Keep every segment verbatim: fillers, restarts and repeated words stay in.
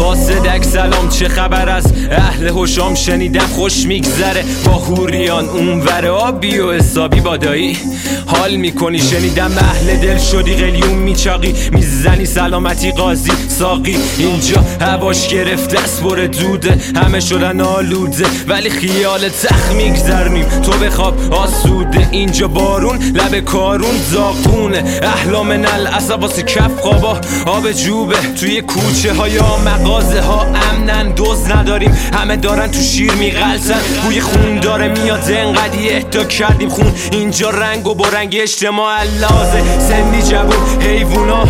قاصدک سلام چه خبر از اهل هشام؟ شنیدم خوش میگذره با هوریان اونور آبی و حسابی بادایی حال میکنی. شنیدم اهل دل شدی قلیون میچاقی میزنی سلامتی قاضی ساقی. اینجا هواش گرفته است بره دوده همه شدن آلوده ولی خیال تخ میگذرنیم تو بخواب آسوده. اینجا بارون لب کارون زاقونه احلام نل عصباس کف خوابا آب جوبه توی کوچه ها یا مغازه ها امنن دوز نداریم همه دارن تو شیر میغلطن بوی خون داره میاد انقدی اهدا کردیم خون. اینجا رنگ و برنگ اجتماع اللازه سندی جبون حیوونا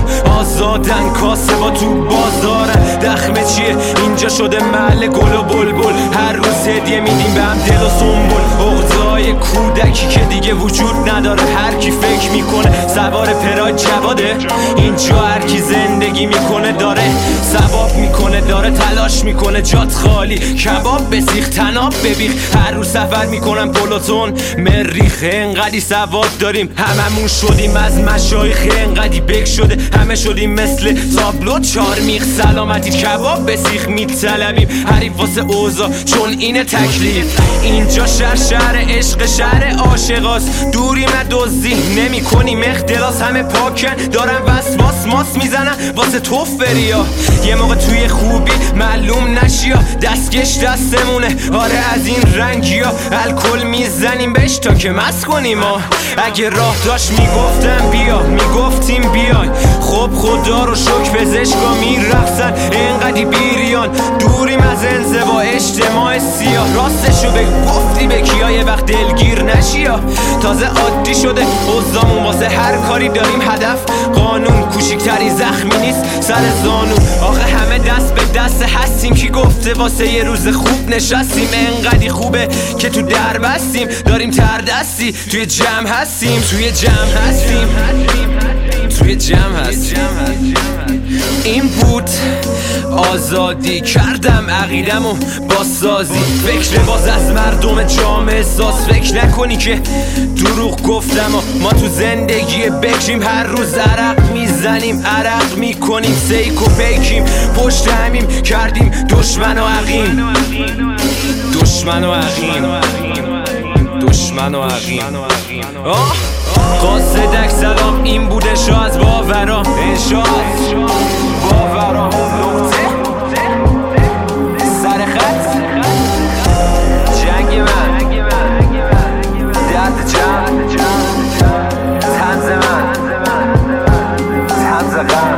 آزادن کاسبا تو بازارن دخمه چیه اینجا شده محل گل و بلبل هر روز هدیه میدیم به هم دل و سنبل. عقده‌های کودکی که دیگه وجود نداره هر کی فکر میکنه سوار پراید جواده. اینجا هر کی زندگی میکنه داره ثواب میکنه داره تلاش میکنه جات خالی کباب بسیخ تناب ببیخ هر روز سفر میکنم پلوتون مریخ. انقدی سواد داریم هممون شدیم از مشایخ انقدی بک شده همه شدیم مثل تابلو چارمیخ سلامتی کباب بسیخ میطلبیم حریف واسه اوضاع چون اینه تکلیف. اینجا شهر شهر عشق شهر عاشقاست دوری من دزدی نمی کنیم اختلاس همه پاکن دارن وسواس ماس میزنن واسه توف بریا یه موقع توی خوبی معلوم نشیا دستکش دستمونه آره از این رنگیا الکل میزنیم بهش تا که مست کنیم. اگه راه داشت میگفتم بیا میگفتیم بیای خب خدا رو شکر پزشکا میرقصن انقدی بیریان دوریم از انزوا اجتماع سیاه راستشو بگو گفتی به کیا یه وقت دلگیر نشیا تازه عادی شده اوزامون واسه هر کاری داریم هدف قانون کوچیکتری زخمی نیست سر زانو آخه همه دست به دست هستیم کی گفته واسه یه روز خوب نشستیم انقدی خوبه که تو در بستیم داریم تر دستی توی جمع هستیم توی جمع هستیم توی جمع هستیم. این بود آزادی کردم عقیدم و بازسازی فکر باز از مردم جامعه احساس فکر نکنی که دروغ گفتم و ما تو زندگی بکریم هر روز عرق میزنیم عرق میکنیم سیک و پیکیم پشت همیم کردیم دشمن و عقیم دشمن و عقیم دشمن و عقیم. قاصدک سلام این بوده شا از باورا انشا از باورا نقطه سر خط جنگ من درد جمع تنز من تنز غم